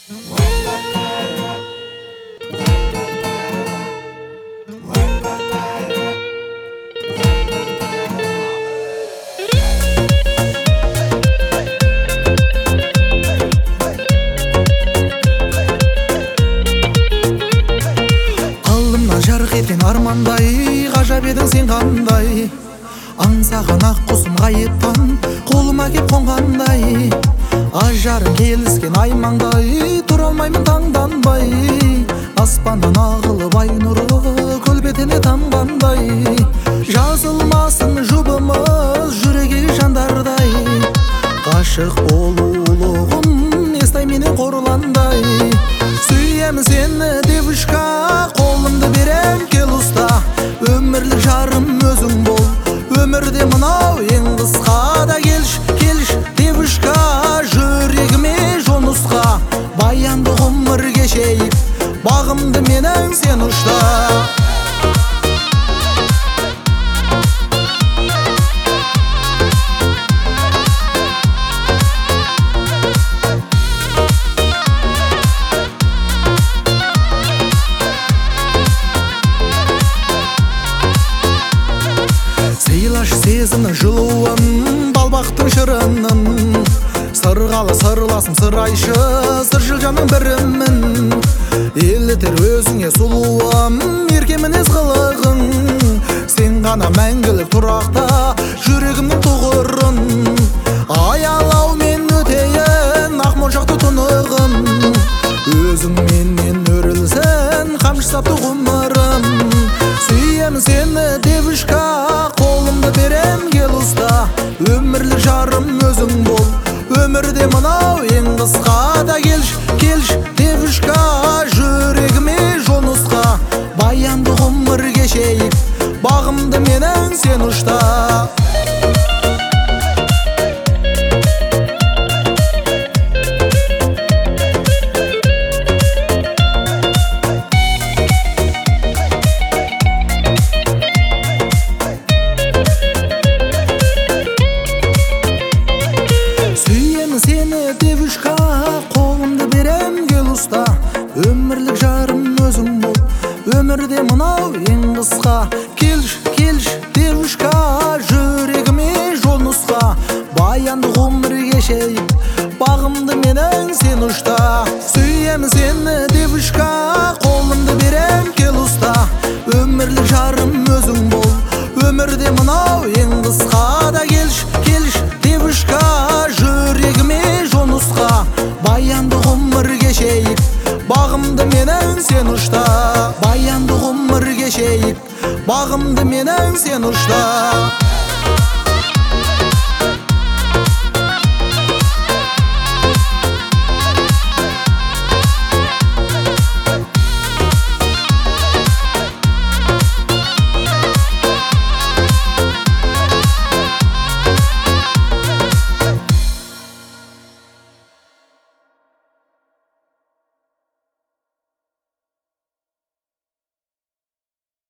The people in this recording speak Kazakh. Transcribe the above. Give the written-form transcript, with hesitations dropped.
Жарық еткен армандай, ғажап едің сен қандай. Аңсаған ақ құсым ғайыптан қолыма кеп қонғандай. Ажарың келіскен аймаңдай, тұра алмаймын таңданбай. Аспаннан ағылып ай нұры көл бетіне тамғандай. Жазылмасын жұбымыз жүрегі жандардай. Ғашық болу ұлығын естай менен қорландай. Сүйемін сені девушка, қолымды берем кел ұста. Өмірлік жарым өзің бол, өмірде мынау ең қысқа. Да келш, келш девушка, жүрегіме жонысқа. Баянды ғұмыр кешейік, бағымды менің сен ұшта. Сыйлаш сезімнің жылуын, балбақтың шырынын. Сырғалы сырласың сырайшы, сыршыл жанның бірімін. Елітер өзіңе сұлуым, ерке мінез қылығың. Сен ғана мәңгілік тұрақта, жүрегімнің тұғырын. Аялаумен өтейін, ақмоншақты тұнығым. Өзің менен өрілсін, қамшысапты ғұмырым. Сүйемін сені девушка, қолымды берем кел ұста. Өмірлік жарым өзің бол, өмірде мынау ең қысқа. Да келш, келш девушка, жүрегіме жонысқа. Баянды ғұмыр кешейік, бағымды менің сен ұшта. Сені девушка, қолымды берем кел ұста. Өмірлік жарым өзің бол, өмірде мынау ең қысқа. Келш, келш девушка, жүрегіме жол нұсқа. Баянды ғұмыр кешейік, бағымды менің сен ұшта. Сүйемін сені девушка, қолымды берем кел ұста. Өмірлік жарым өзің бол, өмірде мынау ең қысқа. Да келш, келш девушка, жүрегіме жонысқа. Баянды ғұмыр кешейік, бағымды менің сен ұшта. Баянды ғұмыр кешейік, бағымды менің сен ұшта.